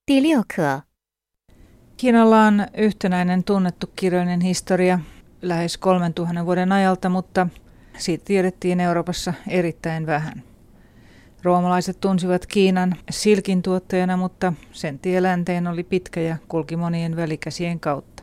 第6课 Kiinalla on yhtenäinen tunnettu kirjallinen historia lähes 3000 vuoden ajalta, mutta siitä tiedettiin Euroopassa erittäin vähän. Roomalaiset tunsivat Kiinan silkin tuottajana, mutta sen tie länteen oli pitkä ja kulki monien välikäsien kautta.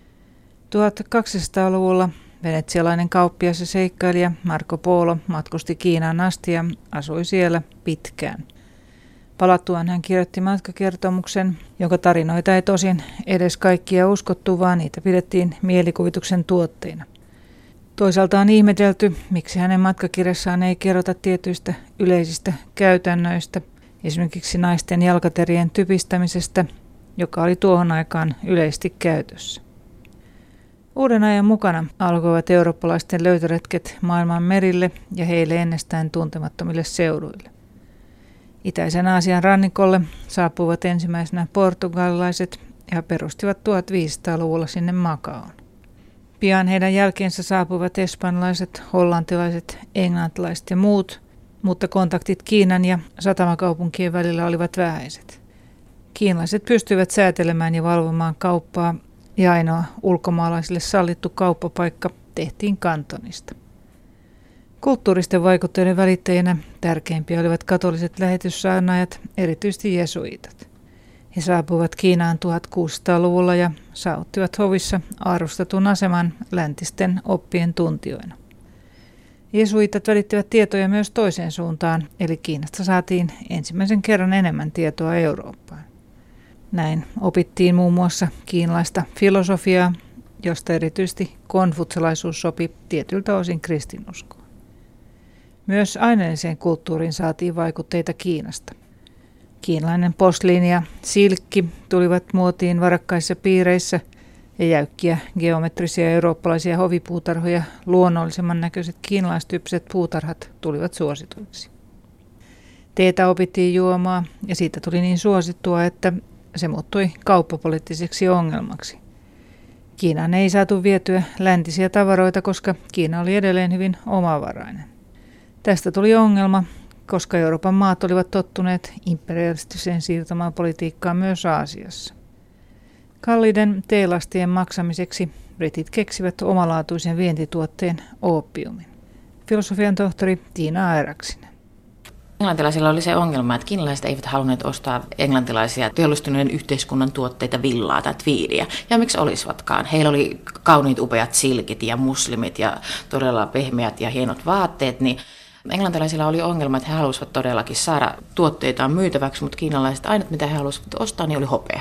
1200-luvulla venetsialainen kauppias ja seikkailija Marco Polo matkusti Kiinaan asti ja asui siellä pitkään. Palattuaan hän kirjoitti matkakertomuksen, jonka tarinoita ei tosin edes kaikkia uskottu, vaan niitä pidettiin mielikuvituksen tuotteina. Toisaalta on ihmetelty, miksi hänen matkakirjassaan ei kerrota tietyistä yleisistä käytännöistä, esimerkiksi naisten jalkaterien typistämisestä, joka oli tuohon aikaan yleisesti käytössä. Uuden ajan mukana alkoivat eurooppalaisten löytöretket maailman merille ja heille ennestään tuntemattomille seuduille. Itäisen Aasian rannikolle saapuivat ensimmäisenä portugalilaiset ja perustivat 1500-luvulla sinne Macaon. Pian heidän jälkeensä saapuivat espanjalaiset, hollantilaiset, englantilaiset ja muut, mutta kontaktit Kiinan ja satamakaupunkien välillä olivat vähäiset. Kiinalaiset pystyivät säätelemään ja valvomaan kauppaa ja ainoa ulkomaalaisille sallittu kauppapaikka tehtiin Kantonista. Kulttuuristen vaikutteiden välittäjinä tärkeimpiä olivat katoliset lähetyssaarnaajat, erityisesti jesuitat. He saapuivat Kiinaan 1600-luvulla ja saavuttivat hovissa arvostetun aseman läntisten oppien tuntijoina. Jesuitat välittivät tietoja myös toiseen suuntaan, eli Kiinasta saatiin ensimmäisen kerran enemmän tietoa Eurooppaan. Näin opittiin muun muassa kiinalaista filosofiaa, josta erityisesti konfutselaisuus sopi tietyltä osin kristinuskoon. Myös aineelliseen kulttuuriin saatiin vaikutteita Kiinasta. Kiinalainen posliini ja silkki tulivat muotiin varakkaissa piireissä ja jäykkiä geometrisia eurooppalaisia hovipuutarhoja luonnollisemman näköiset kiinalaistyyppiset puutarhat tulivat suosituiksi. Teetä opittiin juomaa ja siitä tuli niin suosittua, että se muuttui kauppapoliittiseksi ongelmaksi. Kiinaan ei saatu vietyä läntisiä tavaroita, koska Kiina oli edelleen hyvin omavarainen. Tästä tuli ongelma, koska Euroopan maat olivat tottuneet imperialistiseen siirtomaapolitiikkaan myös Aasiassa. Kalliiden teelastien maksamiseksi britit keksivät omalaatuisen vientituotteen oopiumin. Filosofian tohtori Tiina Airaksinen. Englantilaisilla oli se ongelma, että kiinalaiset eivät halunneet ostaa englantilaisia teollistuneen yhteiskunnan tuotteita, villaa tai tviidiä. Ja miksi olisivatkaan? Heillä oli kauniit upeat silkit ja muslimit ja todella pehmeät ja hienot vaatteet, niin englantilaisilla oli ongelma, että he halusivat todellakin saada tuotteitaan myytäväksi, mutta kiinalaiset ainut mitä he halusivat ostaa, niin oli hopea.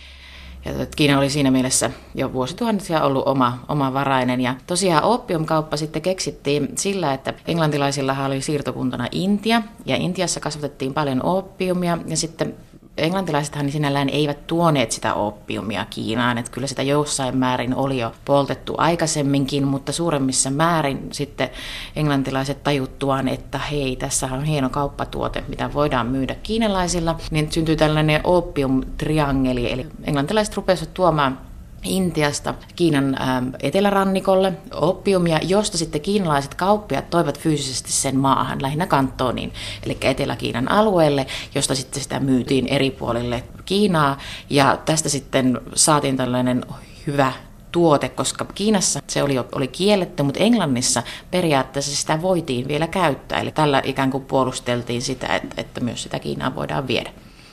Ja Kiina oli siinä mielessä jo vuosituhansia ollut omavarainen. Ja tosiaan oopiumkauppa sitten keksittiin sillä, että englantilaisilla oli siirtokuntana Intia. Ja Intiassa kasvatettiin paljon oopiumia ja sitten englantilaisethan sinällään eivät tuoneet sitä oopiumia Kiinaan, että kyllä sitä jossain määrin oli jo poltettu aikaisemminkin, mutta suuremmissa määrin sitten englantilaiset tajuttuaan, että hei, tässä on hieno kauppatuote, mitä voidaan myydä kiinalaisilla, niin syntyi tällainen oopiumtriangeli, eli englantilaiset rupesivat tuomaan Intiasta Kiinan etelärannikolle oopiumia, josta sitten kiinalaiset kauppiaat toivat fyysisesti sen maahan, lähinnä Kantoniin, eli Etelä-Kiinan alueelle, josta sitten sitä myytiin eri puolille Kiinaa, ja tästä sitten saatiin tällainen hyvä tuote, koska Kiinassa se oli kielletty, mutta Englannissa periaatteessa sitä voitiin vielä käyttää, eli tällä ikään kuin puolusteltiin sitä, että myös sitä Kiinaa voidaan viedä.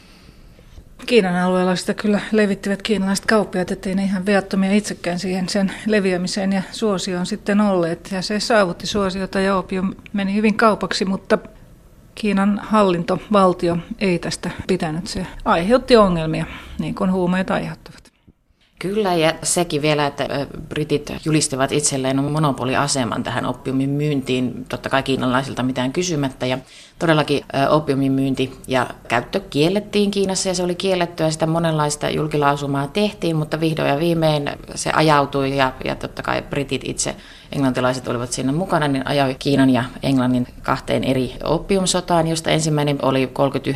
Kiinan alueella sitä kyllä levittivät kiinalaiset kauppiaat, ettei ne ihan viattomia itsekään siihen sen leviämiseen ja suosioon sitten olleet. Ja se saavutti suosiota ja oopium meni hyvin kaupaksi, mutta Kiinan hallintovaltio ei tästä pitänyt. Se aiheutti ongelmia, niin kuin huumeet aiheuttavat. Kyllä, ja sekin vielä, että britit julistivat itselleen monopoliaseman tähän oopiumin myyntiin, totta kai kiinalaisilta mitään kysymättä, ja todellakin oopiumin myynti ja käyttö kiellettiin Kiinassa, ja se oli kiellettyä, sitä monenlaista julkilausumaa tehtiin, mutta vihdoin ja viimein se ajautui, ja totta kai britit itse, englantilaiset olivat siinä mukana, niin ajoi Kiinan ja Englannin kahteen eri oopiumsotaan, josta ensimmäinen oli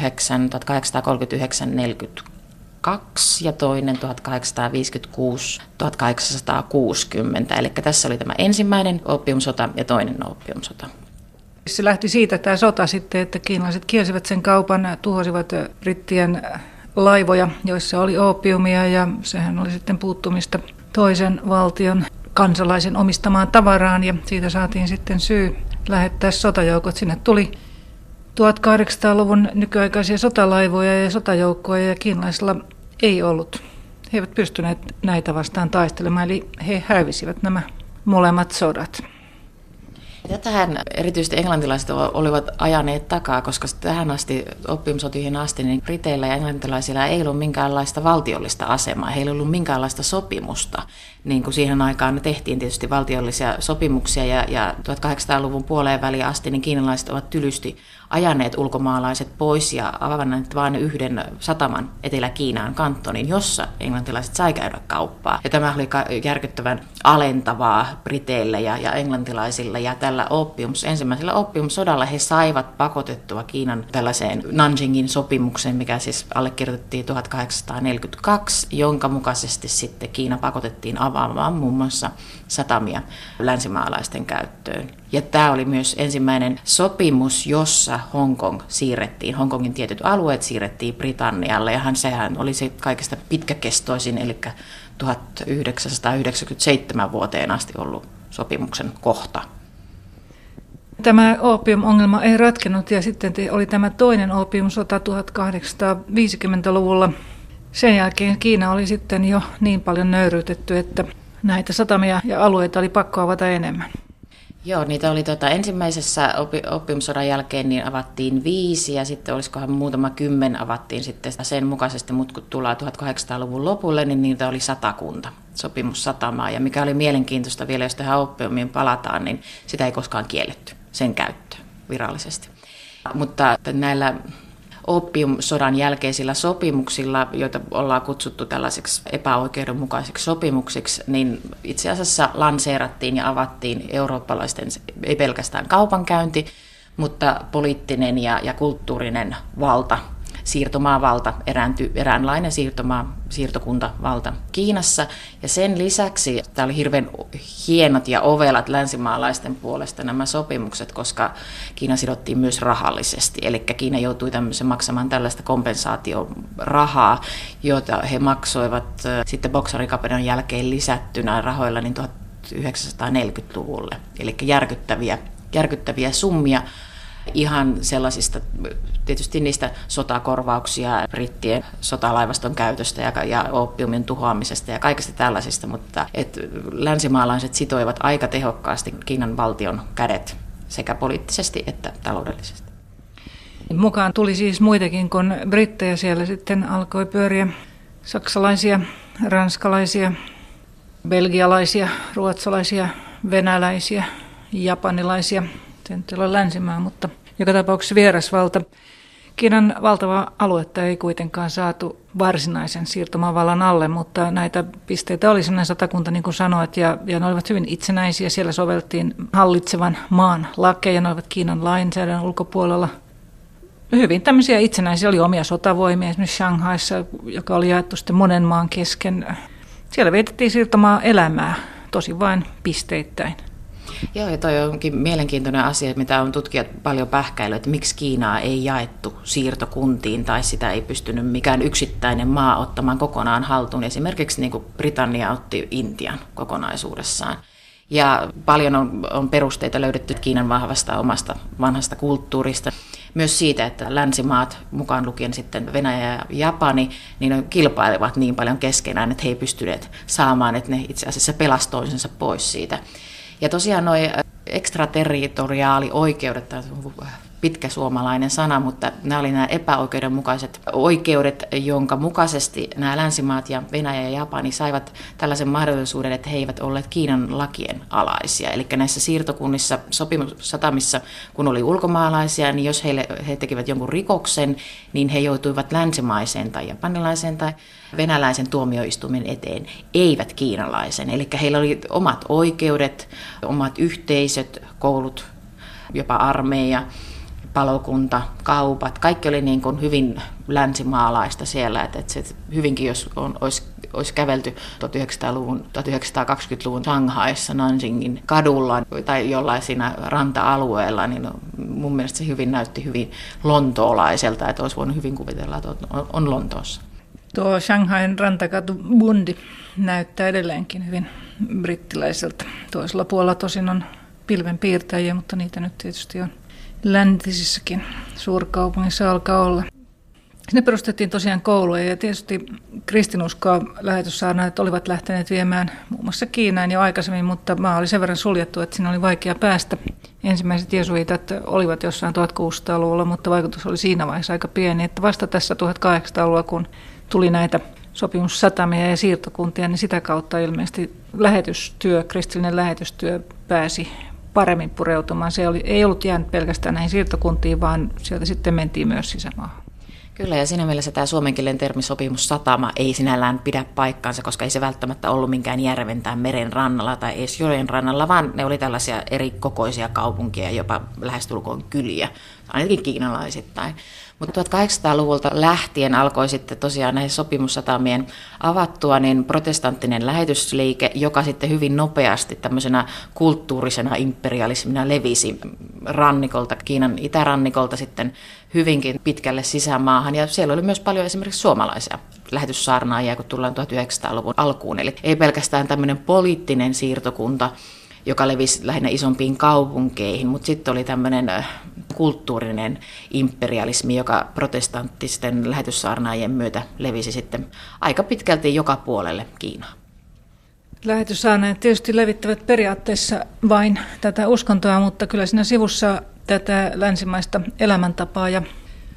1839-1860 ja toinen 1856-1860. Eli tässä oli tämä ensimmäinen oopiumsota ja toinen oopiumsota. Se lähti siitä tämä sota sitten, että kiinalaiset kielsivät sen kaupan, tuhosivat brittien laivoja, joissa oli oopiumia, ja sehän oli sitten puuttumista toisen valtion kansalaisen omistamaan tavaraan, ja siitä saatiin sitten syy lähettää sotajoukot. Sinne tuli 1800-luvun nykyaikaisia sotalaivoja ja sotajoukkoja, ja kiinalaisilla ei ollut. He eivät pystyneet näitä vastaan taistelemaan, eli he hävisivät nämä molemmat sodat. Tätähän erityisesti englantilaiset olivat ajaneet takaa, koska tähän asti, oppiumsotiin asti, niin briteillä ja englantilaisilla ei ollut minkäänlaista valtiollista asemaa, heillä ei ollut minkäänlaista sopimusta. Niin kuin siihen aikaan ne tehtiin tietysti valtiollisia sopimuksia ja 1800-luvun puoleen väliin asti niin kiinalaiset ovat tylysti ajaneet ulkomaalaiset pois ja avanneet vain yhden sataman Etelä-Kiinaan kantoniin, jossa englantilaiset sai käydä kauppaa. Ja tämä oli järkyttävän alentavaa briteille ja englantilaisille. Ja tällä ensimmäisellä oppiumsodalla he saivat pakotettua Kiinan tällaiseen Nanjingin sopimukseen, mikä siis allekirjoitettiin 1842, jonka mukaisesti sitten Kiina pakotettiin avaamaan muun muassa satamia länsimaalaisten käyttöön. Ja tämä oli myös ensimmäinen sopimus, jossa Hongkongin tietyt alueet siirrettiin Britannialle, ja sehän oli se kaikista pitkäkestoisin, eli 1997 vuoteen asti ollut sopimuksen kohta. Tämä oopium-ongelma ei ratkennut, ja sitten oli tämä toinen oopiumsota 1850-luvulla. Sen jälkeen Kiina oli sitten jo niin paljon nöyryytetty, että näitä satamia ja alueita oli pakko avata enemmän. Joo, niitä oli ensimmäisessä oppiumsodan jälkeen niin avattiin 5 ja sitten olisikohan muutama 10 avattiin sitten sen mukaisesti, mutta kun tullaan 1800-luvun lopulle, niin niitä oli 100 sopimussatamaa. Ja mikä oli mielenkiintoista vielä, jos tähän oppiumiin palataan, niin sitä ei koskaan kielletty, sen käyttö virallisesti. Mutta näillä oppiumsodan jälkeisillä sopimuksilla, joita ollaan kutsuttu tällaisiksi epäoikeudenmukaisiksi sopimuksiksi, niin itse asiassa lanseerattiin ja avattiin eurooppalaisten, ei pelkästään kaupankäynti, mutta poliittinen ja kulttuurinen valta, siirtomaavalta, eräänlainen siirtokuntavalta Kiinassa. Ja sen lisäksi tämä oli hirveän hienot ja ovelat länsimaalaisten puolesta nämä sopimukset, koska Kiina sidottiin myös rahallisesti. Eli Kiina joutui maksamaan tällaista kompensaatiorahaa, jota he maksoivat sitten Boksarikapedon jälkeen lisättynä rahoilla niin 1940-luvulle. Eli järkyttäviä summia. Ihan sellaisista, tietysti niistä sotakorvauksia, brittien sotalaivaston käytöstä ja oopiumin tuhoamisesta ja kaikista tällaisista, mutta länsimaalaiset sitoivat aika tehokkaasti Kiinan valtion kädet sekä poliittisesti että taloudellisesti. Mukaan tuli siis muitakin kuin brittejä, siellä sitten alkoi pyöriä saksalaisia, ranskalaisia, belgialaisia, ruotsalaisia, venäläisiä, japanilaisia. Se ei ole länsimaa, mutta joka tapauksessa vierasvalta. Kiinan valtavaa aluetta ei kuitenkaan saatu varsinaisen siirtomaavallan alle, mutta näitä pisteitä oli sellainen 100, niin kuin sanoit, ja ne olivat hyvin itsenäisiä. Siellä soveltiin hallitsevan maan lakeja, ne olivat Kiinan lainsäädännön ulkopuolella. Hyvin tämmöisiä itsenäisiä, oli omia sotavoimia, esimerkiksi Shanghaissa, joka oli jaettu sitten monen maan kesken. Siellä vietettiin siirtomaa elämää, tosin vain pisteittäin. Joo, ja toi onkin mielenkiintoinen asia, mitä on tutkijat paljon pähkäillyt, että miksi Kiinaa ei jaettu siirtokuntiin tai sitä ei pystynyt mikään yksittäinen maa ottamaan kokonaan haltuun. Esimerkiksi niin kuin Britannia otti Intian kokonaisuudessaan. Ja paljon on perusteita löydetty Kiinan vahvasta omasta vanhasta kulttuurista. Myös siitä, että länsimaat, mukaan lukien sitten Venäjä ja Japani, niin ne kilpailevat niin paljon keskenään, että he ei pystyneet saamaan, että ne itse asiassa pelasi toisensa pois siitä. Ja tosiaan nuo ekstraterritoriaalioikeudet, tämä on pitkä suomalainen sana, mutta nämä oli nämä epäoikeudenmukaiset oikeudet, jonka mukaisesti nämä länsimaat ja Venäjä ja Japani saivat tällaisen mahdollisuuden, että he eivät olleet Kiinan lakien alaisia. Eli näissä siirtokunnissa, sopimussatamissa, kun oli ulkomaalaisia, niin jos he tekivät jonkun rikoksen, niin he joutuivat länsimaiseen tai japanilaiseen tai venäläisen tuomioistuimen eteen, eivät kiinalaisen. Eli heillä oli omat oikeudet, omat yhteisöt, koulut, jopa armeija, palokunta, kaupat, kaikki oli niin kuin hyvin länsimaalaista siellä, että se hyvinkin, jos olisi kävelty 1920-luvun Shanghaissa, Nanjingin kadulla tai jollain siinä ranta-alueella, niin mun mielestä se hyvin näytti hyvin lontoolaiselta, että olisi voinut hyvin kuvitella, että on Lontoossa. Tuo Shanghain rantakatu Bundi näyttää edelleenkin hyvin brittiläiseltä. Toisella puolella tosin on pilvenpiirtäjiä, mutta niitä nyt tietysti on läntisissäkin suurkaupungissa alkaa olla. Sinne perustettiin tosiaan kouluja ja tietysti kristinuskoa lähetyssaarnaajat olivat lähteneet viemään muun muassa Kiinaan jo aikaisemmin, mutta maa oli sen verran suljettu, että sinne oli vaikea päästä. Ensimmäiset jesuitat olivat jossain 1600-luvulla, mutta vaikutus oli siinä vaiheessa aika pieni, että vasta tässä 1800-luvulla, kun tuli näitä sopimussatamia ja siirtokuntia, niin sitä kautta ilmeisesti kristillinen lähetystyö pääsi paremmin pureutumaan. Se ei ollut jäänyt pelkästään näihin siirtokuntiin, vaan sieltä sitten mentiin myös sisämaahan. Kyllä, ja siinä mielessä tämä suomenkielinen termi sopimussatama ei sinällään pidä paikkaansa, koska ei se välttämättä ollut minkään järven tai meren rannalla tai edes joen rannalla, vaan ne oli tällaisia eri kokoisia kaupunkeja, jopa lähestulkoon kyliä, ainakin kiinalaisittain. Mutta 1800-luvulta lähtien alkoi sitten tosiaan näihin sopimussatamien avattua niin protestanttinen lähetysliike, joka sitten hyvin nopeasti tämmöisenä kulttuurisena imperialismina levisi rannikolta, Kiinan itärannikolta sitten hyvinkin pitkälle sisämaahan. Ja siellä oli myös paljon esimerkiksi suomalaisia lähetyssaarnaajia, kun tullaan 1900-luvun alkuun. Eli ei pelkästään tämmöinen poliittinen siirtokunta, joka levisi lähinnä isompiin kaupunkeihin, mutta sitten oli tämmöinen kulttuurinen imperialismi, joka protestanttisten lähetyssaarnaajien myötä levisi sitten aika pitkälti joka puolelle Kiinaa. Lähetyssaarnaajat tietysti levittävät periaatteessa vain tätä uskontoa, mutta kyllä siinä sivussa tätä länsimaista elämäntapaa ja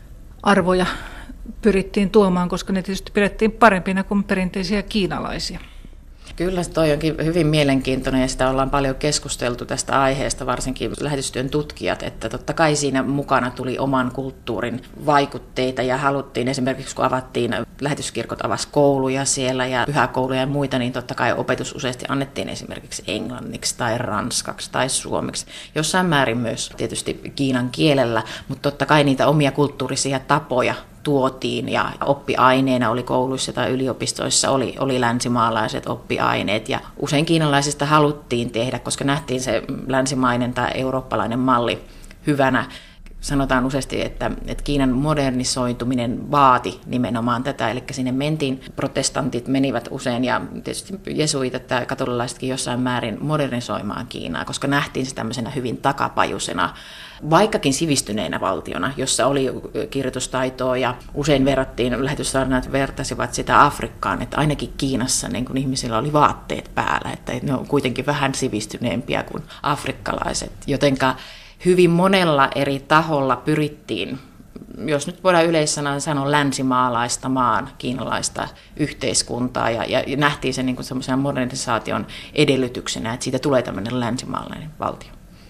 arvoja pyrittiin tuomaan, koska ne tietysti pidettiin parempina kuin perinteisiä kiinalaisia. Kyllä, toi onkin hyvin mielenkiintoinen ja sitä ollaan paljon keskusteltu tästä aiheesta, varsinkin lähetystyön tutkijat, että totta kai siinä mukana tuli oman kulttuurin vaikutteita ja haluttiin esimerkiksi, kun avattiin, lähetyskirkot avasi kouluja siellä ja pyhäkouluja ja muita, niin totta kai opetus useasti annettiin esimerkiksi englanniksi tai ranskaksi tai suomeksi, jossain määrin myös tietysti kiinan kielellä, mutta totta kai niitä omia kulttuurisia tapoja tuotiin ja oppiaineena oli kouluissa tai yliopistoissa oli länsimaalaiset oppiaineet ja usein kiinalaisista haluttiin tehdä, koska nähtiin se länsimainen tai eurooppalainen malli hyvänä. Sanotaan useasti, että Kiinan modernisoituminen vaati nimenomaan tätä, eli sinne mentiin, protestantit menivät usein ja tietysti jesuitat ja katolilaisetkin jossain määrin modernisoimaan Kiinaa, koska nähtiin se tämmöisenä hyvin takapajusena, vaikkakin sivistyneenä valtiona, jossa oli kirjoitustaitoa ja usein lähetyssaarnaajat vertasivat sitä Afrikkaan, että ainakin Kiinassa niin kun ihmisillä oli vaatteet päällä, että ne on kuitenkin vähän sivistyneempiä kuin afrikkalaiset, jotenka hyvin monella eri taholla pyrittiin, jos nyt voidaan yleissanaan sanoa, länsimaalaistamaan kiinalaista yhteiskuntaa ja nähtiin se niin kuin semmoisena modernisaation edellytyksenä, että siitä tulee tämmöinen länsimaalainen valtio.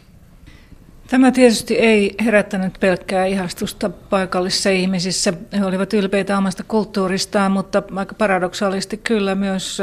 Tämä tietysti ei herättänyt pelkkää ihastusta paikallisissa ihmisissä. He olivat ylpeitä omasta kulttuuristaan, mutta aika paradoksaalisesti kyllä myös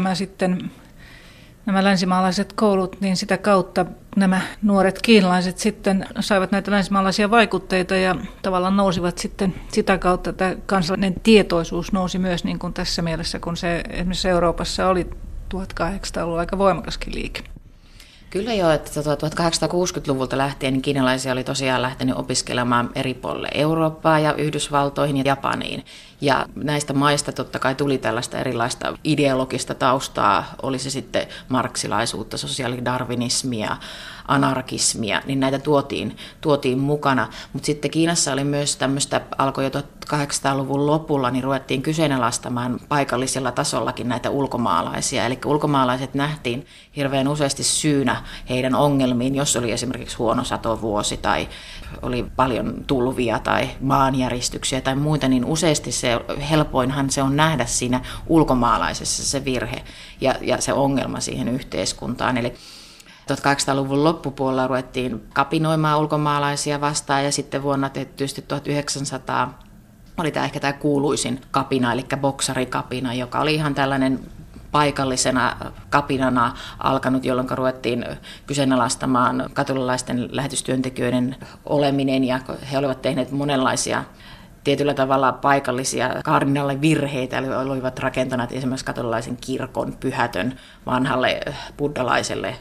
nämä länsimaalaiset koulut, niin sitä kautta nämä nuoret kiinalaiset sitten saivat näitä länsimaalaisia vaikutteita ja tavallaan nousivat sitten sitä kautta, että kansallinen tietoisuus nousi myös niin kuin tässä mielessä, kun se esimerkiksi Euroopassa oli 1800-luvulla aika voimakaskin liike. Kyllä joo, että 1860-luvulta lähtien niin kiinalaisia oli tosiaan lähtenyt opiskelemaan eri puolille Eurooppaa ja Yhdysvaltoihin ja Japaniin. Ja näistä maista totta kai tuli tällaista erilaista ideologista taustaa, oli se sitten marksilaisuutta, sosiaalidarwinismia, anarkismia, niin näitä tuotiin mukana. Mutta sitten Kiinassa oli myös tämmöistä, alkoi jo 1800-luvun lopulla, niin ruvettiin kyseenalaistamaan paikallisella tasollakin näitä ulkomaalaisia. Eli ulkomaalaiset nähtiin hirveän useasti syynä heidän ongelmiin, jos oli esimerkiksi huono satovuosi tai oli paljon tulvia tai maanjäristyksiä tai muita, niin useasti helpoinhan se on nähdä siinä ulkomaalaisessa se virhe ja se ongelma siihen yhteiskuntaan. Eli 1800-luvun loppupuolella ruvettiin kapinoimaan ulkomaalaisia vastaan ja sitten vuonna tietysti 1900 oli ehkä tämä kuuluisin kapina, eli boksarikapina, joka oli ihan tällainen paikallisena kapinana alkanut, jolloin ruvettiin kyseenalaistamaan katolilaisten lähetystyöntekijöiden oleminen ja he olivat tehneet monenlaisia tietyllä tavalla paikallisia kardinaalivirheitä, eli olivat rakentaneet esimerkiksi katolilaisen kirkon pyhätön vanhalle buddhalaiselle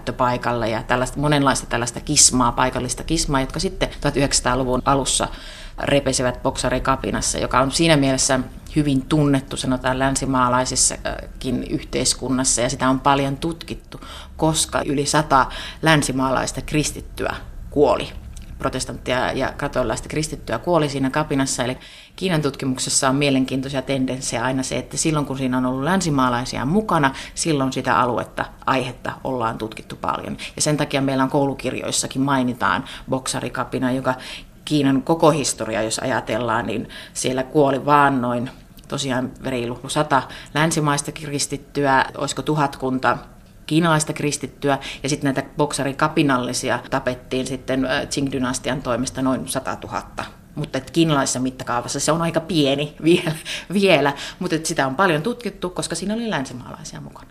pyhättöpaikalle ja monenlaista tällaista kismaa, paikallista kismaa, jotka sitten 1900-luvun alussa repesivät boksarikapinassa, joka on siinä mielessä hyvin tunnettu, sanotaan länsimaalaisissakin yhteiskunnassa, ja sitä on paljon tutkittu, koska yli 100 länsimaalaista kristittyä kuoli. Protestanttia ja katolilaista kristittyä kuoli siinä kapinassa. Eli Kiinan tutkimuksessa on mielenkiintoisia tendenssejä aina se, että silloin kun siinä on ollut länsimaalaisia mukana, silloin sitä aihetta ollaan tutkittu paljon. Ja sen takia meillä on koulukirjoissakin mainitaan boksarikapina, joka Kiinan koko historia, jos ajatellaan, niin siellä kuoli vaan noin tosiaan reilu 100 länsimaista kristittyä, olisiko 1000 kiinalaista kristittyä, ja sitten näitä boksarikapinallisia tapettiin sitten Qing-dynastian toimesta noin 100 000. Mutta kiinalaisessa mittakaavassa se on aika pieni vielä, mutta sitä on paljon tutkittu, koska siinä oli länsimaalaisia mukana.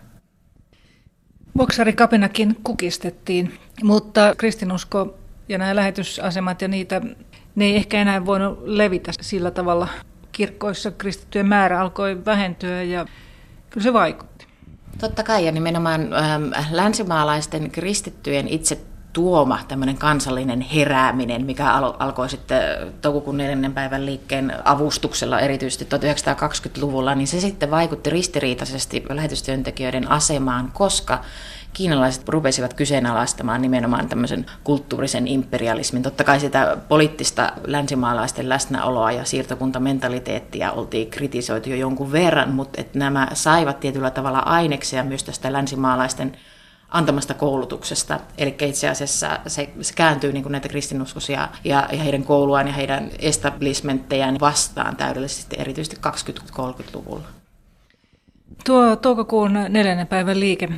Boksarikapinakin kukistettiin, mutta kristinusko ja nämä lähetysasemat ja ne ei ehkä enää voinut levitä sillä tavalla. Kirkkoissa kristittyjen määrä alkoi vähentyä ja kyllä se vaikutti. Totta kai, ja nimenomaan länsimaalaisten kristittyjen itse tuoma tämmöinen kansallinen herääminen, mikä alkoi sitten toukokuun 4. päivän liikkeen avustuksella erityisesti 1920-luvulla, niin se sitten vaikutti ristiriitaisesti lähetystyöntekijöiden asemaan, koska kiinalaiset rupesivat kyseenalaistamaan nimenomaan tämmöisen kulttuurisen imperialismin. Totta kai sitä poliittista länsimaalaisten läsnäoloa ja siirtokuntamentaliteettia oltiin kritisoitu jo jonkun verran, mutta että nämä saivat tietyllä tavalla aineksia myös tästä länsimaalaisten antamasta koulutuksesta. Eli itse asiassa se kääntyy niin kuin näitä kristinuskoisia ja heidän kouluaan ja heidän establishmenttejään vastaan täydellisesti, erityisesti 20-30-luvulla. Tuo toukokuun 4. päivän liike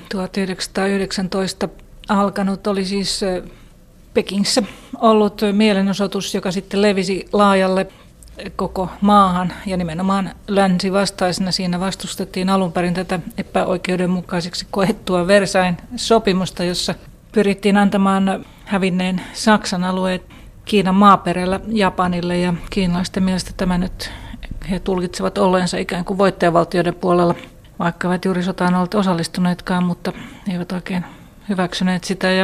1919 alkanut oli siis Pekingissä ollut mielenosoitus, joka sitten levisi laajalle koko maahan ja nimenomaan länsivastaisena. Siinä vastustettiin alun perin tätä epäoikeudenmukaiseksi koettua Versailles sopimusta, jossa pyrittiin antamaan hävinneen Saksan alueet Kiinan maaperällä Japanille, ja kiinalaisten mielestä tämä nyt he tulkitsevat olleensa ikään kuin voittajavaltioiden puolella, vaikka eivät juuri sotaan olleet osallistuneetkaan, mutta eivät oikein hyväksyneet sitä. Ja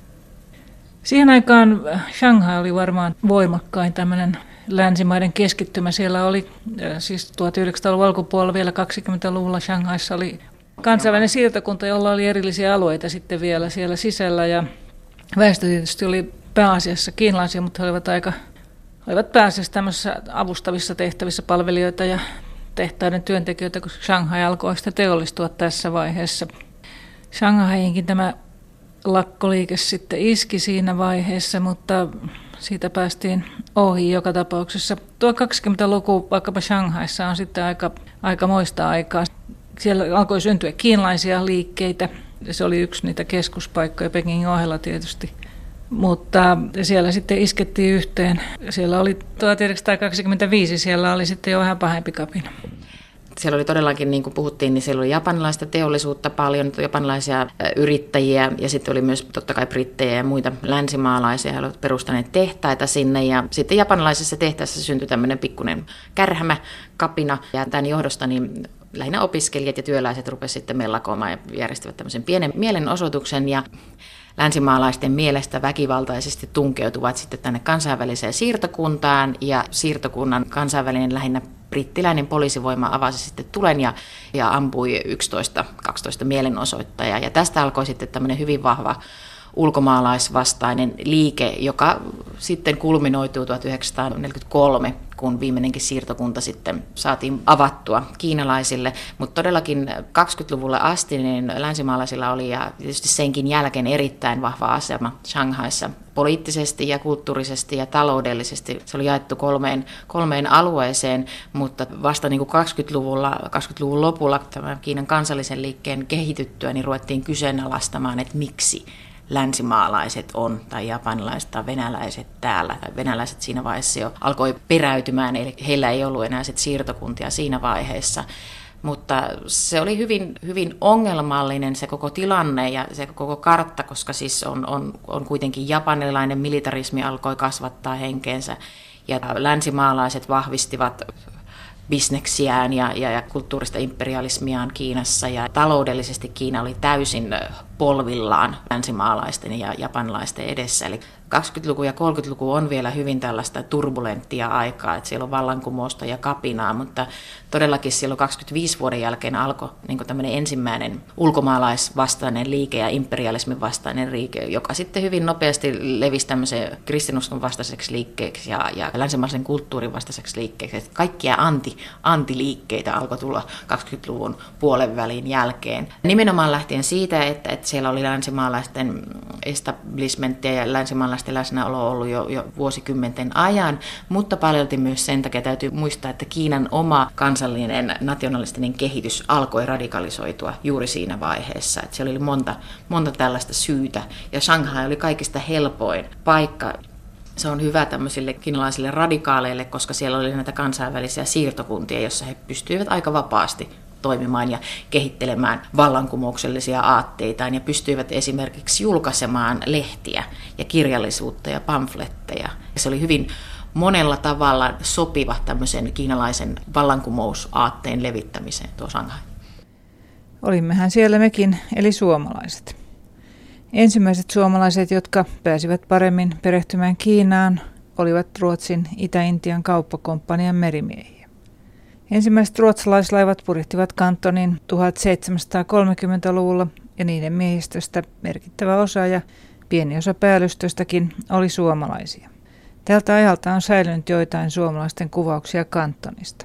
siihen aikaan Shanghai oli varmaan voimakkain tämmöinen länsimaiden keskittymä. Siellä oli siis 1900-luvun alkupuolella, vielä 20-luvulla Shanghaissa oli kansainvälinen siirtokunta, jolla oli erillisiä alueita sitten vielä siellä sisällä. Ja väestö tietysti oli pääasiassa kiinalaisia, mutta he olivat pääasiassa tämmöisissä avustavissa tehtävissä palvelijoita ja tehtaiden työntekijöitä, koska Shanghai alkoi sitä teollistua tässä vaiheessa. Shanghaiinkin tämä lakkoliike sitten iski siinä vaiheessa, mutta siitä päästiin ohi joka tapauksessa. Tuo 20-luku vaikkapa Shanghaissa on sitten aika moista aikaa. Siellä alkoi syntyä kiinalaisia liikkeitä. Se oli yksi niitä keskuspaikkoja Pekingin ohella tietysti. Mutta siellä sitten iskettiin yhteen. Siellä oli 1925, siellä oli sitten jo vähän pahempi kapina. Siellä oli todellakin, niin kuin puhuttiin, niin siellä oli japanilaista teollisuutta paljon, japanilaisia yrittäjiä, ja sitten oli myös totta kai brittejä ja muita länsimaalaisia, he olivat perustaneet tehtaita sinne, ja sitten japanilaisessa tehtaassa syntyi tämmöinen pikkuinen kärhämä, kapina, ja tämän johdosta niin lähinnä opiskelijat ja työläiset rupesivat sitten mellakoimaan ja järjestivät tämmöisen pienen mielenosoituksen, ja länsimaalaisten mielestä väkivaltaisesti tunkeutuvat sitten tänne kansainväliseen siirtokuntaan, ja siirtokunnan kansainvälinen lähinnä brittiläinen poliisivoima avasi sitten tulen ja ampui 11-12 mielenosoittajaa. Ja tästä alkoi sitten tämmöinen hyvin vahva ulkomaalaisvastainen liike, joka sitten kulminoituu 1943, kun viimeinenkin siirtokunta sitten saatiin avattua kiinalaisille. Mutta todellakin 20-luvulle asti niin länsimaalaisilla oli ja tietysti senkin jälkeen erittäin vahva asema Shanghaissa poliittisesti ja kulttuurisesti ja taloudellisesti. Se oli jaettu kolmeen alueeseen, mutta vasta niin kuin 20-luvun lopulla tämän Kiinan kansallisen liikkeen kehityttyä, niin ruvettiin kyseenalaistamaan, että miksi länsimaalaiset on, tai japanilaiset tai venäläiset täällä, tai venäläiset siinä vaiheessa jo alkoi peräytymään, eli heillä ei ollut enää sit siirtokuntia siinä vaiheessa. Mutta se oli hyvin, hyvin ongelmallinen se koko tilanne ja se koko kartta, koska siis on kuitenkin japanilainen militarismi alkoi kasvattaa henkeensä, ja länsimaalaiset vahvistivat bisneksiään ja kulttuurista imperialismiaan Kiinassa, ja taloudellisesti Kiina oli täysin polvillaan länsimaalaisten ja japanilaisten edessä. Eli 20-luku ja 30-luku on vielä hyvin tällaista turbulenttia aikaa, että siellä on vallankumousta ja kapinaa, mutta todellakin silloin 25 vuoden jälkeen alkoi niin tämmöinen ensimmäinen ulkomaalaisvastainen liike ja imperialismin vastainen liike, joka sitten hyvin nopeasti levisi tämmöisen kristinuskon vastaiseksi liikkeeksi ja länsimaisen kulttuurin vastaiseksi liikkeeksi. Että kaikkia antiliikkeitä alkoi tulla 20-luvun puolen välin jälkeen. Nimenomaan lähtien siitä, että siellä oli länsimaalaisten establishmenttia ja länsimaalaisten läsnäolo ollut jo vuosikymmenten ajan, mutta paljolti myös sen takia täytyy muistaa, että Kiinan oma kansallinen nationalistinen kehitys alkoi radikalisoitua juuri siinä vaiheessa. Että siellä oli monta tällaista syytä ja Shanghai oli kaikista helpoin paikka. Se on hyvä tämmöisille kiinalaisille radikaaleille, koska siellä oli näitä kansainvälisiä siirtokuntia, joissa he pystyivät aika vapaasti toimimaan ja kehittelemään vallankumouksellisia aatteitaan ja pystyivät esimerkiksi julkaisemaan lehtiä ja kirjallisuutta ja pamfletteja. Ja se oli hyvin monella tavalla sopiva tämmöisen kiinalaisen vallankumousaatteen levittämiseen tuo Shanghai. Olimmehän siellä mekin, eli suomalaiset. Ensimmäiset suomalaiset, jotka pääsivät paremmin perehtymään Kiinaan, olivat Ruotsin Itä-Intian kauppakomppanian merimiehiä. Ensimmäiset ruotsalaislaivat purjehtivat Kantonin 1730-luvulla ja niiden miehistöstä merkittävä osa ja pieni osa päällystöstäkin oli suomalaisia. Tältä ajalta on säilynyt joitain suomalaisten kuvauksia Kantonista.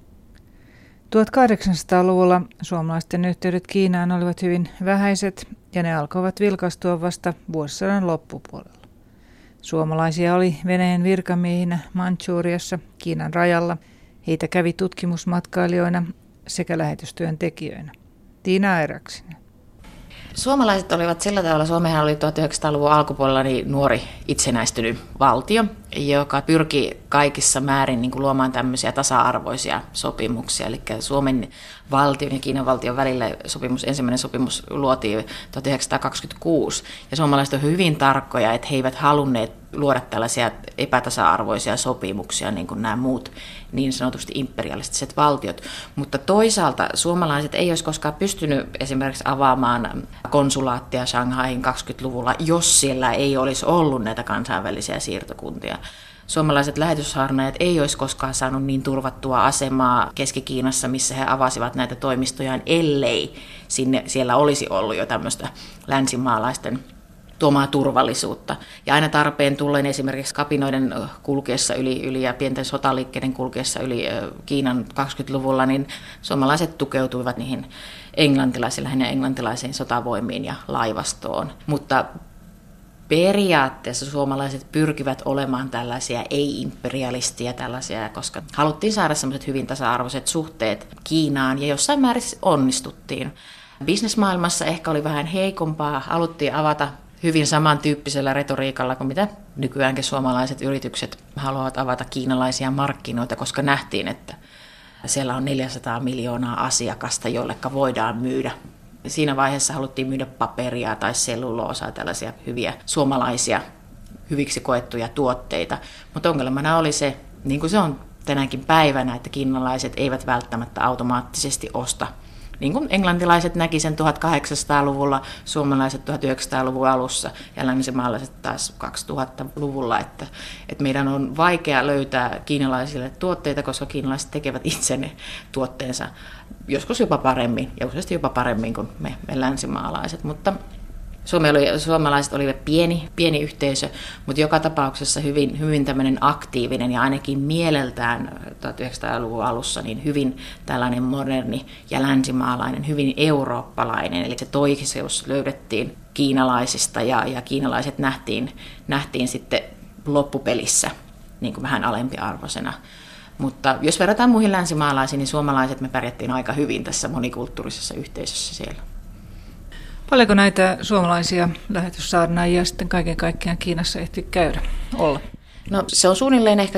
1800-luvulla suomalaisten yhteydet Kiinaan olivat hyvin vähäiset ja ne alkoivat vilkastua vasta vuosisadan loppupuolella. Suomalaisia oli Venäjän virkamiehinä Manchuriassa Kiinan rajalla. Heitä kävi tutkimusmatkailijoina sekä lähetystyön tekijöinä. Tiina Eiraksinen. Suomalaiset olivat sillä tavalla, Suomehan oli 1900-luvun alkupuolella niin nuori itsenäistynyt valtio, joka pyrki kaikissa määrin niin kuin luomaan tämmöisiä tasa-arvoisia sopimuksia. Eli Suomen valtion ja Kiinan valtion välillä ensimmäinen sopimus luotiin 1926. Ja suomalaiset ovat hyvin tarkkoja, että he eivät halunneet luoda tällaisia epätasa-arvoisia sopimuksia, niin kuin nämä muut niin sanotusti imperialistiset valtiot. Mutta toisaalta suomalaiset ei olisi koskaan pystynyt esimerkiksi avaamaan konsulaattia Shanghaiin 20-luvulla, jos siellä ei olisi ollut näitä kansainvälisiä siirtokuntia. Suomalaiset lähetyssaarnaajat ei olisi koskaan saanut niin turvattua asemaa Keski-Kiinassa, missä he avasivat näitä toimistojaan, ellei siellä olisi ollut jo tämmöistä länsimaalaisten tuomaa turvallisuutta. Ja aina tarpeen tulleen esimerkiksi kapinoiden kulkeessa yli ja pienten sotaliikkeiden kulkeessa yli Kiinan 20-luvulla, niin suomalaiset tukeutuivat niihin lähinnä englantilaisiin sotavoimiin ja laivastoon. Mutta periaatteessa suomalaiset pyrkivät olemaan tällaisia ei-imperialistia tällaisia, koska haluttiin saada sellaiset hyvin tasa-arvoiset suhteet Kiinaan ja jossain määrin onnistuttiin. Bisnesmaailmassa ehkä oli vähän heikompaa, haluttiin avata hyvin samantyyppisellä retoriikalla kuin mitä nykyäänkin suomalaiset yritykset haluavat avata kiinalaisia markkinoita, koska nähtiin, että siellä on 400 miljoonaa asiakasta, jolleka voidaan myydä. Siinä vaiheessa haluttiin myydä paperia tai selluloosaa, tällaisia hyviä suomalaisia hyviksi koettuja tuotteita. Mutta ongelmana oli se, niin kuin se on tänäkin päivänä, että kiinalaiset eivät välttämättä automaattisesti osta. Niin kuin englantilaiset näki sen 1800-luvulla, suomalaiset 1900-luvun alussa ja länsimaalaiset taas 2000-luvulla, että meidän on vaikea löytää kiinalaisille tuotteita, koska kiinalaiset tekevät itse ne tuotteensa joskus jopa paremmin ja useasti jopa paremmin kuin me länsimaalaiset, mutta suomalaiset olivat pieni yhteisö, mutta joka tapauksessa hyvin tämmöinen aktiivinen ja ainakin mieleltään 1900-luvun alussa niin hyvin tällainen moderni ja länsimaalainen, hyvin eurooppalainen. Eli se toiseus löydettiin kiinalaisista ja kiinalaiset nähtiin sitten loppupelissä niin kuin vähän alempiarvoisena. Mutta jos verrataan muihin länsimaalaisiin, niin suomalaiset me pärjättiin aika hyvin tässä monikulttuurisessa yhteisössä siellä. Paljonko näitä suomalaisia lähetyssaarnaajia sitten kaiken kaikkiaan Kiinassa ehti käydä olla? No se on suunnilleen ehkä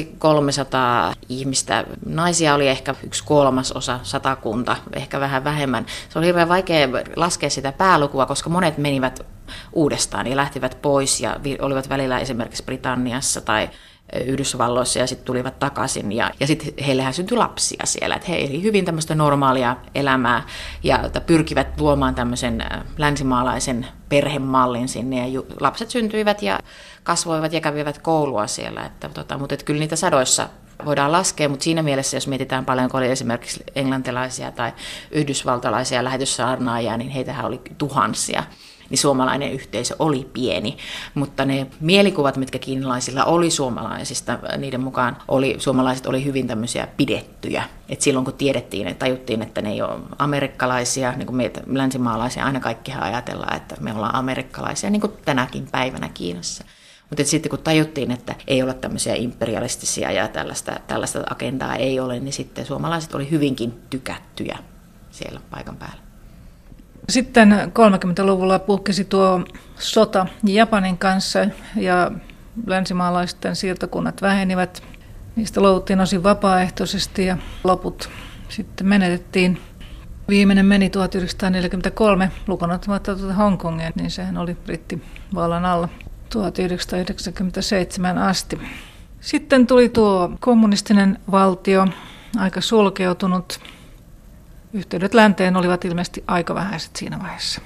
200-300 ihmistä. Naisia oli ehkä 1/3, 100, ehkä vähän vähemmän. Se oli hirveän vaikea laskea sitä päälukua, koska monet menivät uudestaan ja lähtivät pois ja olivat välillä esimerkiksi Britanniassa tai Yhdysvalloissa ja sitten tulivat takaisin. Ja sitten heillehän syntyi lapsia siellä. Että he eli hyvin tämmöistä normaalia elämää ja pyrkivät luomaan tämmöisen länsimaalaisen perhemallin sinne. Ja lapset syntyivät ja kasvoivat ja kävivät koulua siellä. Mutta kyllä niitä sadoissa voidaan laskea, mutta siinä mielessä, jos mietitään paljonko oli esimerkiksi englantilaisia tai yhdysvaltalaisia lähetyssaarnaajia, niin heitähän oli tuhansia. Niin suomalainen yhteisö oli pieni, mutta ne mielikuvat, mitkä kiinalaisilla oli suomalaisista, niiden mukaan suomalaiset oli hyvin tämmöisiä pidettyjä. Et silloin kun tajuttiin, että ne ei ole amerikkalaisia, niin kuin meitä länsimaalaisia, aina kaikkihan ajatellaan, että me ollaan amerikkalaisia, niin kuin tänäkin päivänä Kiinassa. Mutta sitten kun tajuttiin, että ei ole tämmöisiä imperialistisia ja tällaista agendaa ei ole, niin sitten suomalaiset oli hyvinkin tykättyjä siellä paikan päällä. Sitten 30-luvulla puhkesi tuo sota Japanin kanssa ja länsimaalaisten siirtokunnat vähenivät. Niistä luovuttiin osin vapaaehtoisesti ja loput sitten menetettiin. Viimeinen meni 1943 lukuun ottamatta Hongkongia, niin sehän oli brittivallan alla 1997 asti. Sitten tuli tuo kommunistinen valtio, aika sulkeutunut. Yhteydet länteen olivat ilmeisesti aika vähäiset siinä vaiheessa.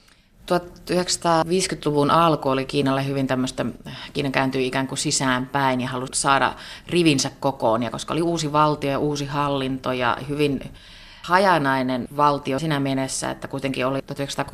1950-luvun alku oli Kiinalle hyvin tämmöistä, Kiina kääntyi ikään kuin sisäänpäin ja halusi saada rivinsä kokoon, ja koska oli uusi valtio ja uusi hallinto ja hyvin hajanainen valtio siinä mielessä, että kuitenkin oli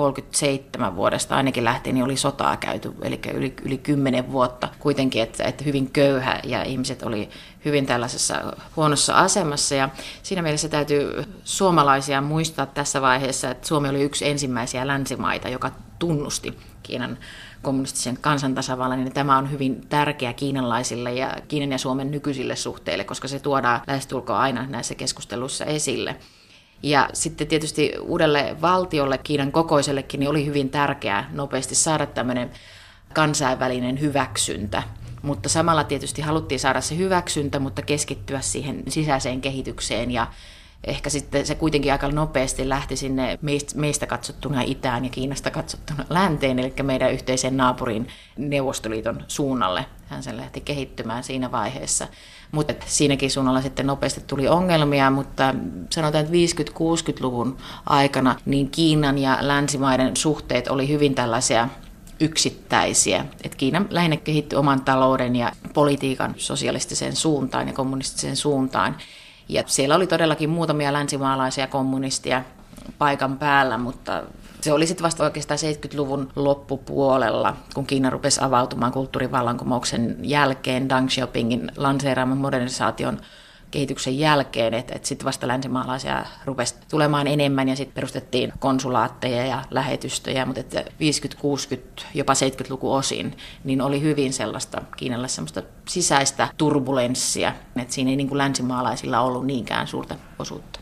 1937 vuodesta ainakin lähtien, niin oli sotaa käyty, eli yli 10 vuotta kuitenkin, että hyvin köyhä ja ihmiset oli hyvin tällaisessa huonossa asemassa. Ja siinä mielessä täytyy suomalaisia muistaa tässä vaiheessa, että Suomi oli yksi ensimmäisiä länsimaita, joka tunnusti Kiinan kommunistisen kansantasavallan, niin tämä on hyvin tärkeä kiinalaisille ja Kiinan ja Suomen nykyisille suhteille, koska se tuodaan lähestulkoon aina näissä keskusteluissa esille. Ja sitten tietysti uudelle valtiolle, Kiinan kokoisellekin, niin oli hyvin tärkeää nopeasti saada tämmöinen kansainvälinen hyväksyntä. Mutta samalla tietysti haluttiin saada se hyväksyntä, mutta keskittyä siihen sisäiseen kehitykseen. Ja ehkä sitten se kuitenkin aika nopeasti lähti sinne meistä katsottuna itään ja Kiinasta katsottuna länteen, eli meidän yhteisen naapurin Neuvostoliiton suunnalle. Hän sen lähti kehittymään siinä vaiheessa. Mutta siinäkin suunnalla sitten nopeasti tuli ongelmia, mutta sanotaan, että 50-60-luvun aikana niin Kiinan ja länsimaiden suhteet oli hyvin tällaisia yksittäisiä. Että Kiina lähinnä kehittyi oman talouden ja politiikan sosialistiseen suuntaan ja kommunistiseen suuntaan. Ja siellä oli todellakin muutamia länsimaalaisia kommunisteja paikan päällä, mutta se oli sitten vasta oikeastaan 70-luvun loppupuolella, kun Kiina rupesi avautumaan kulttuurivallankumouksen jälkeen, Deng Xiaopingin lanseeraaman modernisaation kehityksen jälkeen, että sitten vasta länsimaalaisia rupesi tulemaan enemmän ja sitten perustettiin konsulaatteja ja lähetystöjä, mutta 50-, 60-, jopa 70-luku osin, niin oli hyvin sellaista Kiinalle semmoista sisäistä turbulenssia, että siinä ei niin kuin länsimaalaisilla ollut niinkään suurta osuutta.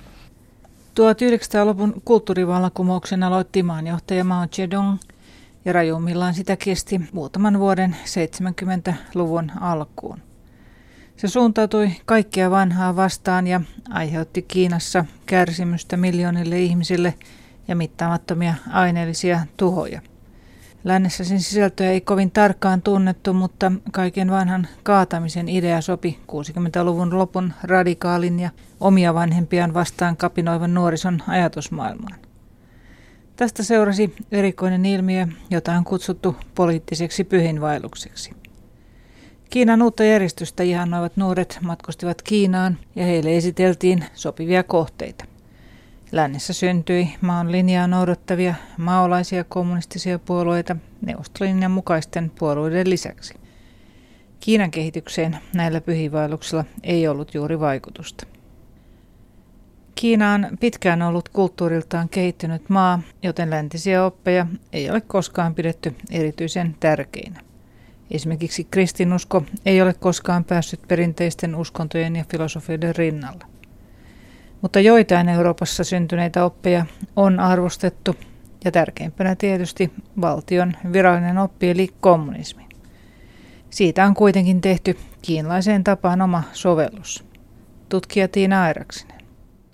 1900-luvun kulttuurivallankumouksen aloitti maanjohtaja Mao Zedong ja rajuimmillaan sitä kesti muutaman vuoden 70-luvun alkuun. Se suuntautui kaikkea vanhaa vastaan ja aiheutti Kiinassa kärsimystä miljoonille ihmisille ja mittaamattomia aineellisia tuhoja. Lännessä sen sisältöä ei kovin tarkkaan tunnettu, mutta kaiken vanhan kaatamisen idea sopi 60-luvun lopun radikaalin ja omia vanhempiaan vastaan kapinoivan nuorison ajatusmaailmaan. Tästä seurasi erikoinen ilmiö, jota on kutsuttu poliittiseksi pyhinvaellukseksi. Kiinan uutta järjestystä ihannoivat nuoret matkustivat Kiinaan ja heille esiteltiin sopivia kohteita. Lännessä syntyi Maon linjaa noudattavia maolaisia kommunistisia puolueita neuvostolinjan mukaisten puolueiden lisäksi. Kiinan kehitykseen näillä pyhiinvaelluksilla ei ollut juuri vaikutusta. Kiina on pitkään ollut kulttuuriltaan kehittynyt maa, joten läntisiä oppeja ei ole koskaan pidetty erityisen tärkeinä. Esimerkiksi kristinusko ei ole koskaan päässyt perinteisten uskontojen ja filosofioiden rinnalla. Mutta joitain Euroopassa syntyneitä oppeja on arvostettu, ja tärkeimpänä tietysti valtion virallinen oppi eli kommunismi. Siitä on kuitenkin tehty kiinalaiseen tapaan oma sovellus. Tutkija Tiina Airaksinen.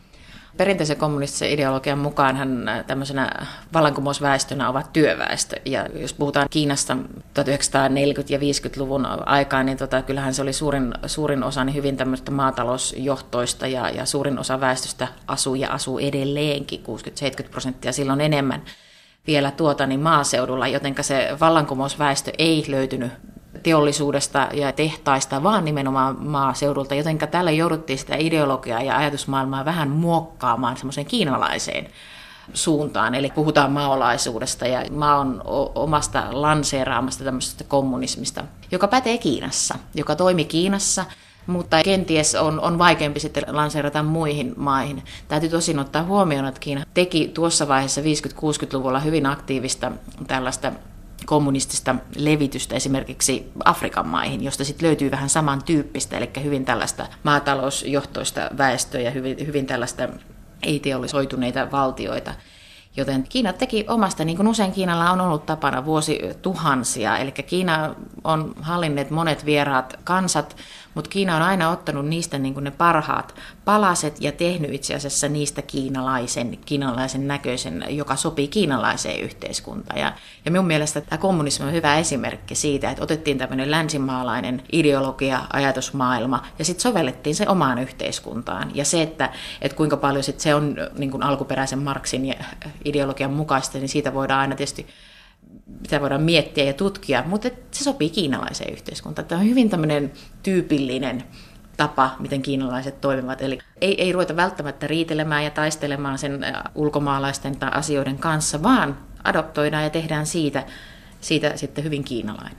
Perinteisen kommunistisen ideologian mukaanhan tämmöisenä vallankumousväestönä ovat työväestö. Ja jos puhutaan Kiinasta 1940- ja 50-luvun aikaan, niin kyllähän se oli suurin osa niin hyvin tämmöistä maatalousjohtoista ja suurin osa väestöstä asuu edelleenkin, 60-70% silloin enemmän vielä maaseudulla, jotenka se vallankumousväestö ei löytynyt teollisuudesta ja tehtaista, vaan nimenomaan maaseudulta, jotenka tällä jouduttiin sitä ideologiaa ja ajatusmaailmaa vähän muokkaamaan semmoiseen kiinalaiseen suuntaan. Eli puhutaan maolaisuudesta ja maon omasta lanseeraamasta tämmöisestä kommunismista, joka pätee Kiinassa, joka toimi Kiinassa, mutta kenties on vaikeampi sitten lanseerata muihin maihin. Täytyy tosin ottaa huomioon, että Kiina teki tuossa vaiheessa 50-60-luvulla hyvin aktiivista tällaista kommunistista levitystä esimerkiksi Afrikan maihin, josta sitten löytyy vähän samantyyppistä, eli hyvin tällaista maatalousjohtoista väestöä ja hyvin tällaista ei-teollisoituneita valtioita. Joten Kiina teki omasta, niin kuin usein Kiinalla on ollut tapana vuosituhansia, eli Kiina on hallinneet monet vieraat kansat, mutta Kiina on aina ottanut niistä niin kuin ne parhaat palaset ja tehnyt itse asiassa niistä kiinalaisen näköisen, joka sopii kiinalaiseen yhteiskuntaan. Ja minun mielestä tämä kommunismi on hyvä esimerkki siitä, että otettiin tämmöinen länsimaalainen ideologia, ajatusmaailma ja sitten sovellettiin se omaan yhteiskuntaan. Ja se, että kuinka paljon sit se on niin kuin alkuperäisen Marxin ideologian mukaista, niin siitä voidaan aina tietysti mitä voidaan miettiä ja tutkia, mutta se sopii kiinalaiseen yhteiskuntaan. Tämä on hyvin tämmöinen tyypillinen tapa, miten kiinalaiset toimivat. Eli ei ruveta välttämättä riitelemään ja taistelemaan sen ulkomaalaisten tai asioiden kanssa, vaan adoptoidaan ja tehdään siitä sitten hyvin kiinalainen.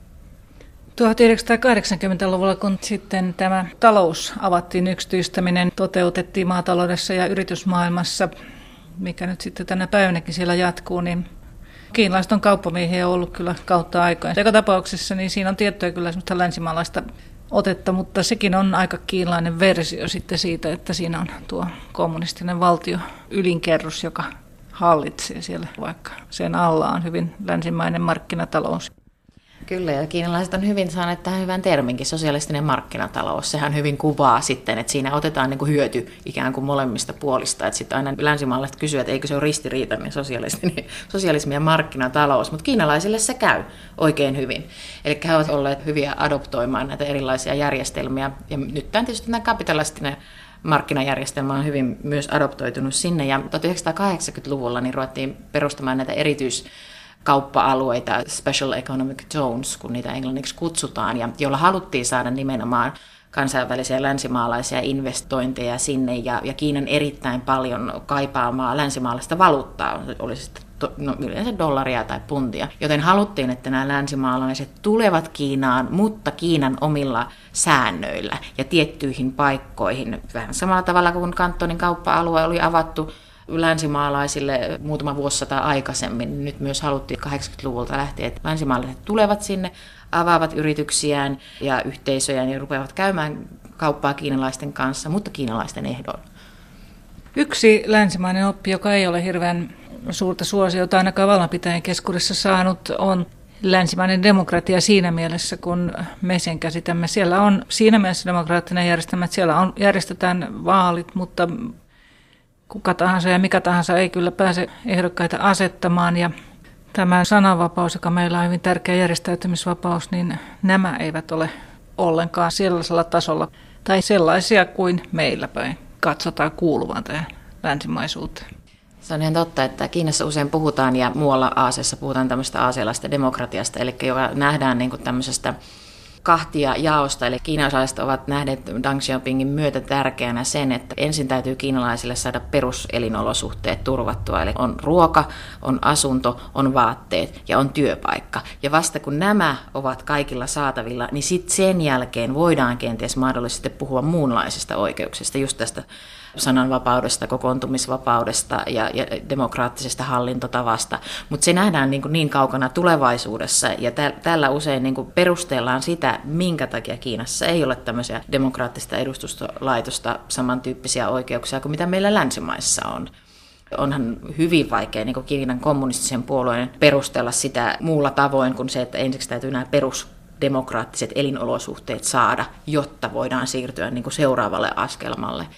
1980-luvulla, kun sitten tämä talous avattiin, yksityistäminen toteutettiin maataloudessa ja yritysmaailmassa, mikä nyt sitten tänä päivänäkin siellä jatkuu, niin kiinalaiset on kauppamiehiä ollut kyllä kautta aikaa. Joka tapauksessa niin siinä on tiettyä kyllä semmoista länsimaalaista otetta, mutta sekin on aika kiinalainen versio sitten siitä, että siinä on tuo kommunistinen valtio ylinkerros, joka hallitsee siellä, vaikka sen alla on hyvin länsimainen markkinatalous. Kyllä, ja kiinalaiset on hyvin saaneet tähän hyvän terminkin, sosialistinen markkinatalous. Sehän hyvin kuvaa sitten, että siinä otetaan niin kuin hyöty ikään kuin molemmista puolista. Että sitten aina länsimaalaiset kysyvät, että eikö se ole ristiriitainen sosialismi ja markkinatalous, mutta kiinalaisille se käy oikein hyvin. Eli he ovat olleet hyviä adoptoimaan näitä erilaisia järjestelmiä, ja nyt tietysti tämä kapitalistinen markkinajärjestelmä on hyvin myös adoptoitunut sinne, ja 1980-luvulla niin ruvettiin perustamaan näitä kauppa-alueita, special economic zones, kun niitä englanniksi kutsutaan, ja jolla haluttiin saada nimenomaan kansainvälisiä länsimaalaisia investointeja sinne, ja Kiinan erittäin paljon kaipaamaa länsimaalaista valuuttaa, olisi yleensä dollaria tai puntia. Joten haluttiin, että nämä länsimaalaiset tulevat Kiinaan, mutta Kiinan omilla säännöillä ja tiettyihin paikkoihin. Vähän samalla tavalla kuin Kantonin kauppa-alue oli avattu länsimaalaisille muutama vuosisata aikaisemmin. Nyt myös haluttiin 80-luvulta lähtien, että länsimaalaiset tulevat sinne, avaavat yrityksiään ja yhteisöjään ja rupeavat käymään kauppaa kiinalaisten kanssa, mutta kiinalaisten ehdoilla. Yksi länsimainen oppi, joka ei ole hirveän suurta suosiota ainakaan vallanpitäjien keskuudessa saanut, on länsimainen demokratia siinä mielessä, kun me sen käsitämme. Siellä on siinä mielessä demokraattinen järjestelmä, että siellä järjestetään vaalit, mutta kuka tahansa ja mikä tahansa ei kyllä pääse ehdokkaita asettamaan. Ja tämä sananvapaus, joka meillä on hyvin tärkeä järjestäytymisvapaus, niin nämä eivät ole ollenkaan sellaisella tasolla tai sellaisia kuin meillä päin katsotaan kuuluvan tähän länsimaisuuteen. Se on ihan totta, että Kiinassa usein puhutaan ja muualla Aasiassa puhutaan tämmöistä aasialaisesta demokratiasta, eli joka nähdään niin kuin tämmöisestä kahtia jaosta, eli kiinalaiset ovat nähneet Deng Xiaopingin myötä tärkeänä sen, että ensin täytyy kiinalaisille saada peruselinolosuhteet turvattua, eli on ruoka, on asunto, on vaatteet ja on työpaikka. Ja vasta kun nämä ovat kaikilla saatavilla, niin sitten sen jälkeen voidaan kenties mahdollisesti puhua muunlaisista oikeuksista, just tästä sananvapaudesta, kokoontumisvapaudesta ja demokraattisesta hallintotavasta, mutta se nähdään niin kaukana tulevaisuudessa ja tällä usein niin perustellaan sitä, minkä takia Kiinassa ei ole tämmöisiä demokraattista edustustolaitosta samantyyppisiä oikeuksia kuin mitä meillä länsimaissa on. Onhan hyvin vaikea niin Kiinan kommunistisen puolueen perustella sitä muulla tavoin kuin se, että ensiksi täytyy nämä perusdemokraattiset elinolosuhteet saada, jotta voidaan siirtyä niin seuraavalle askelmalle.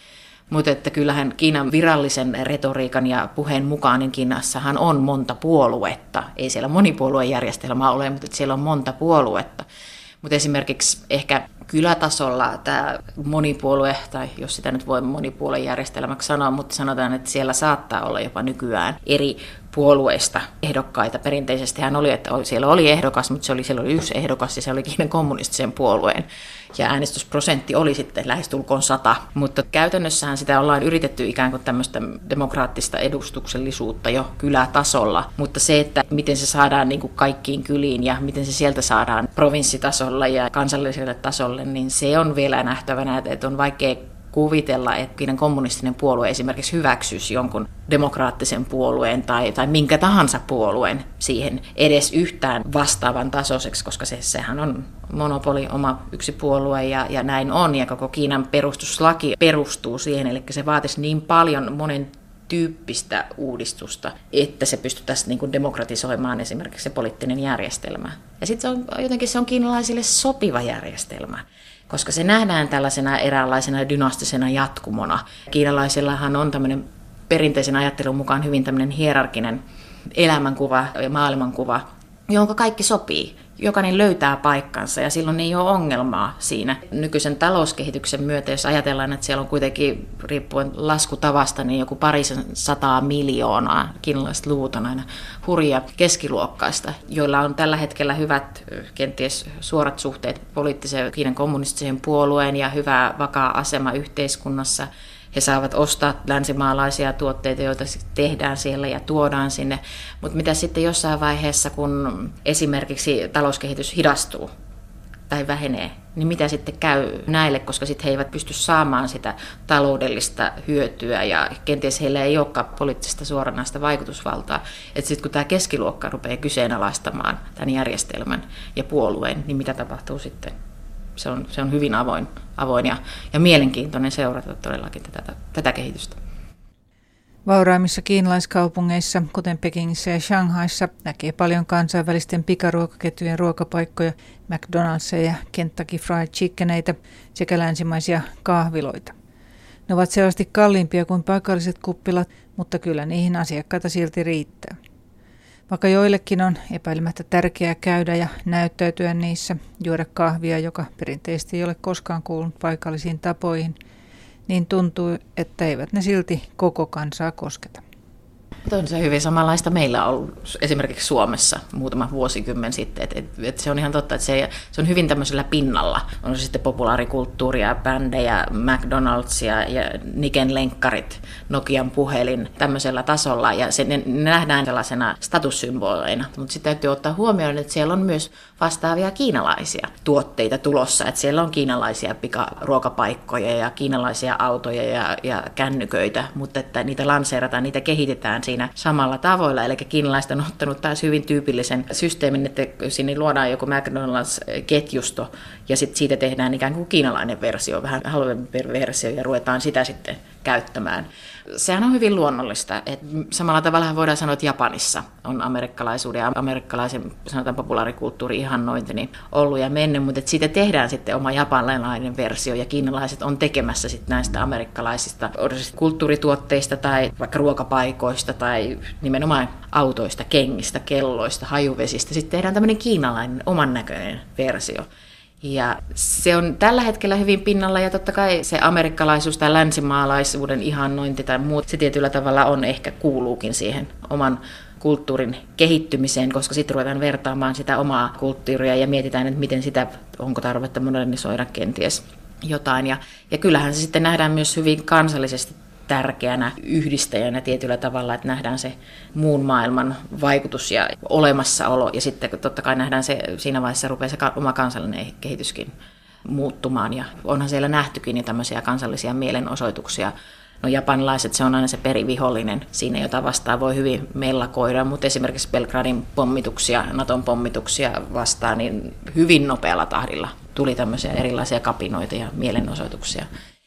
Mutta että kyllähän Kiinan virallisen retoriikan ja puheen mukaan niin Kiinassahan on monta puoluetta. Ei siellä monipuoluejärjestelmää ole, mutta siellä on monta puoluetta. Mutta esimerkiksi ehkä kylätasolla tämä monipuolue, tai jos sitä nyt voi monipuoluejärjestelmäksi sanoa, mutta sanotaan, että siellä saattaa olla jopa nykyään eri puolueista ehdokkaita. Perinteisestihän oli, että siellä oli ehdokas, mutta siellä oli yksi ehdokas ja se oli Kiinan kommunistisen puolueen. Ja äänestysprosentti oli sitten lähestulkoon 100. Mutta käytännössähän sitä ollaan yritetty ikään kuin tämmöistä demokraattista edustuksellisuutta jo kylätasolla. Mutta se, että miten se saadaan niin kuin kaikkiin kyliin ja miten se sieltä saadaan provinssitasolla ja kansalliselle tasolle, niin se on vielä nähtävänä, että on vaikea kuvitella, että Kiinan kommunistinen puolue esimerkiksi hyväksyisi jonkun demokraattisen puolueen tai minkä tahansa puolueen siihen edes yhtään vastaavan tasoiseksi, koska sehän on monopoli, oma yksi puolue ja näin on. Ja koko Kiinan perustuslaki perustuu siihen, eli se vaatisi niin paljon monen tyyppistä uudistusta, että se pystyttäisiin niin kuin demokratisoimaan esimerkiksi se poliittinen järjestelmä. Ja sitten se on kiinalaisille sopiva järjestelmä, koska se nähdään tällaisena eräänlaisena dynastisena jatkumona. Kiinalaisillahan on tämmöinen perinteisen ajattelun mukaan hyvin tämmöinen hierarkinen elämänkuva ja maailmankuva, jonka kaikki sopii. Jokainen löytää paikkansa ja silloin ei ole ongelmaa siinä. Nykyisen talouskehityksen myötä, jos ajatellaan, että siellä on kuitenkin riippuen laskutavasta, niin joku 200 miljoonaa, kiinalaiset luvut on aina hurja keskiluokkaista, joilla on tällä hetkellä hyvät, kenties suorat suhteet poliittiseen Kiinan kommunistiseen puolueen ja hyvä vakaa asema yhteiskunnassa. He saavat ostaa länsimaalaisia tuotteita, joita tehdään siellä ja tuodaan sinne. Mutta mitä sitten jossain vaiheessa, kun esimerkiksi talouskehitys hidastuu tai vähenee, niin mitä sitten käy näille, koska sitten he eivät pysty saamaan sitä taloudellista hyötyä ja kenties heillä ei olekaan poliittista suoranaista vaikutusvaltaa. Että sitten kun tämä keskiluokka rupeaa kyseenalaistamaan tämän järjestelmän ja puolueen, niin mitä tapahtuu sitten? Se on hyvin avoin ja mielenkiintoinen seurata todellakin tätä kehitystä. Vauraimmissa kiinalaiskaupungeissa, kuten Pekingissä ja Shanghaissa, näkee paljon kansainvälisten pikaruokaketjujen ruokapaikkoja, McDonald'sia ja Kentucky Fried Chickeneitä sekä länsimaisia kahviloita. Ne ovat selvästi kalliimpia kuin paikalliset kuppilat, mutta kyllä niihin asiakkaita silti riittää. Vaikka joillekin on epäilemättä tärkeää käydä ja näyttäytyä niissä, juoda kahvia, joka perinteisesti ei ole koskaan kuulunut paikallisiin tapoihin, niin tuntuu, että eivät ne silti koko kansaa kosketa. On se hyvin samanlaista meillä on ollut esimerkiksi Suomessa muutama vuosikymmen sitten. Että se on ihan totta, että se on hyvin tämmöisellä pinnalla. On se sitten populaarikulttuuria, bändejä, McDonald'sia ja Niken lenkkarit, Nokian puhelin tämmöisellä tasolla. Ja ne nähdään sellaisena statussymboleina. Mutta sitten täytyy ottaa huomioon, että siellä on myös vastaavia kiinalaisia tuotteita tulossa. Että siellä on kiinalaisia pikaruokapaikkoja ja kiinalaisia autoja ja kännyköitä, mutta että niitä lanseerataan, niitä kehitetään siinä samalla tavoilla. Eli kiinalaiset on ottanut taas hyvin tyypillisen systeemin, että sinne luodaan joku McDonald's-ketjusto ja sitten siitä tehdään ikään kuin kiinalainen versio, vähän halvempi versio ja ruvetaan sitä sitten käyttämään. Sehän on hyvin luonnollista. Että samalla tavalla voidaan sanoa, että Japanissa on amerikkalaisuuden ja amerikkalaisen sanotaan populaarikulttuurin ihannointi niin ollut ja mennyt, mutta että siitä tehdään sitten oma japanilainen versio ja kiinalaiset on tekemässä sitten näistä amerikkalaisista kulttuurituotteista tai vaikka ruokapaikoista tai nimenomaan autoista, kengistä, kelloista, hajuvesistä. Sitten tehdään tämmöinen kiinalainen oman näköinen versio. Ja se on tällä hetkellä hyvin pinnalla ja totta kai se amerikkalaisuus tai länsimaalaisuuden ihannointi tai muut, se tietyllä tavalla on ehkä kuuluukin siihen oman kulttuurin kehittymiseen, koska sitten ruvetaan vertaamaan sitä omaa kulttuuria ja mietitään, että miten sitä, onko tarvetta modernisoida kenties jotain. Ja kyllähän se sitten nähdään myös hyvin kansallisesti tärkeänä yhdistäjänä tietyllä tavalla, että nähdään se muun maailman vaikutus ja olemassaolo, ja sitten totta kai nähdään se, siinä vaiheessa rupeaa se oma kansallinen kehityskin muuttumaan, ja onhan siellä nähtykin jo tämmöisiä kansallisia mielenosoituksia. No japanilaiset, se on aina se perivihollinen siinä, jota vastaan voi hyvin mellakoida, mutta esimerkiksi Belgradin pommituksia, Naton pommituksia vastaan, niin hyvin nopealla tahdilla tuli tämmöisiä erilaisia kapinoita ja mielenosoituksia.